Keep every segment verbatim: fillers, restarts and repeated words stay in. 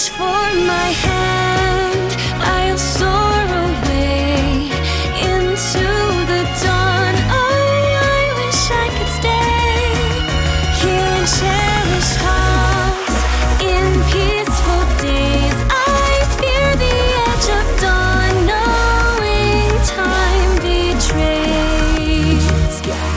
reach for my hand, I'll soar away into the dawn. Oh, I wish I could stay here and cherish hearts in peaceful days. I fear the edge of dawn, knowing time betrays.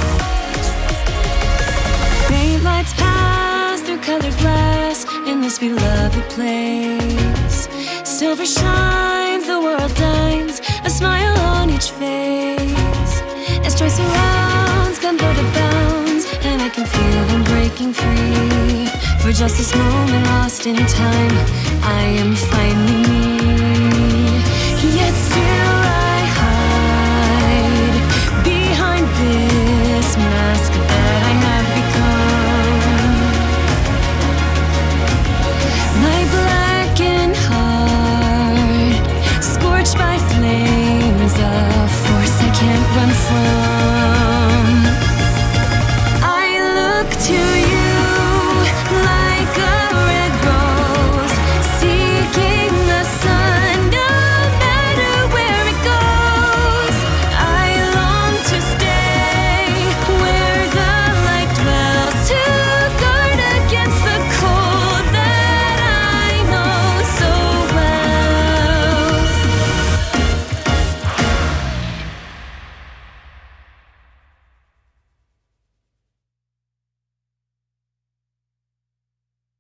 Faint lights pass through colored glass in this beloved place. Silver shines, the world dines, a smile on each face. As joy surrounds, gun out of bounds, and I can feel them breaking free. For just this moment lost in time, I am finally me.